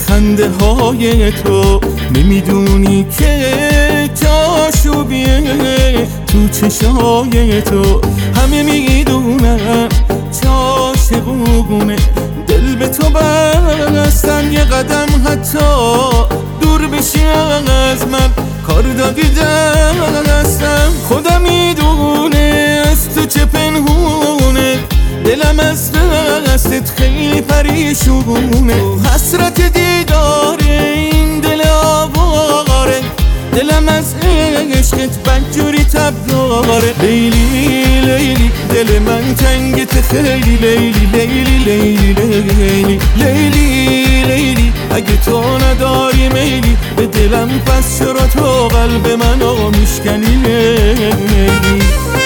خنده های تو، نمیدونی که چاشوبیه تو چشای تو. همه میدونن چاشقونه، دل به تو بستن، یه قدم حتی دور بشی از من کار داگی دستم. خدا میدونه از تو چه پنهونه، دلم از دستت خیلی پریشونه. حسرت دیدار این دل آواره، دلم از عشقت بدجوری تب داره. لیلی لیلی دل من تنگت خیلی، لیلی لیلی لیلی لیلی لیلی لیلی. اگه تو نداری میلی به دلم، پس چرا تو قلب منو میشکنی لیلی؟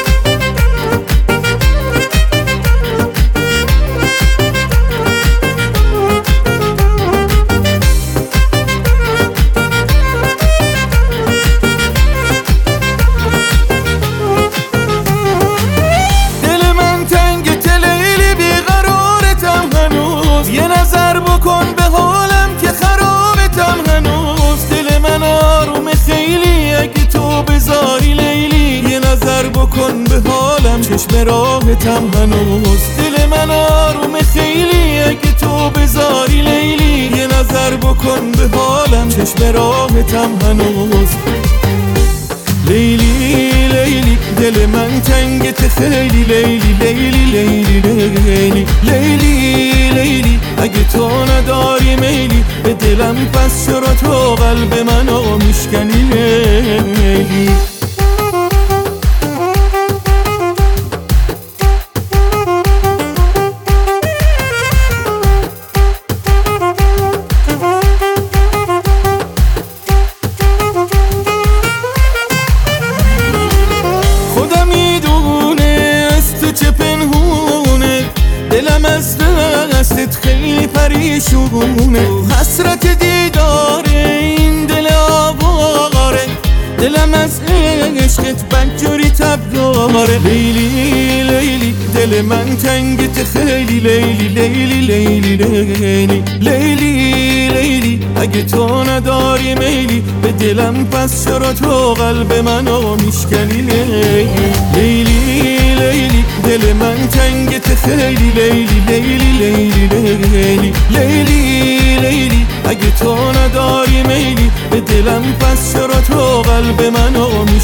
بکن به حالم که خرابتم هنوز، دل من آروم خیلی اگه تو بذاری لیلی. یه نظر بکن به حالم، چشم راحتم هنوز، دل من آروم خیلی اگه تو بذاری لیلی. یه نظر بکن به حالم، چشم راحتم هنوز. لیلی لیلی دل من تنگت خیلی، لیلی لیلی لیلی لیلی لیلی لیلی. اگه تو نداری میلی به دلم، پس چرا تو قلب منو میشکنی لیلی؟ دلم از دستت خیلی پریشونه. حسرت دیدار این دل آواره، دلم از عشقت بدجوری تب داره. لیلی لیلی دل من تنگت خیلی، لیلی لیلی لیلی لیلی لیلی لیلی. اگه تو نداری میلی به دلم، پس چرا تو قلب منو میشکنی لیلی؟ لیلی لیلی دل من تنگت خیلی، لیلی لیلی لیلی لیلی لیلی لیلی. اگه تو نداری میلی به دلم، پس چرا تو قلب منو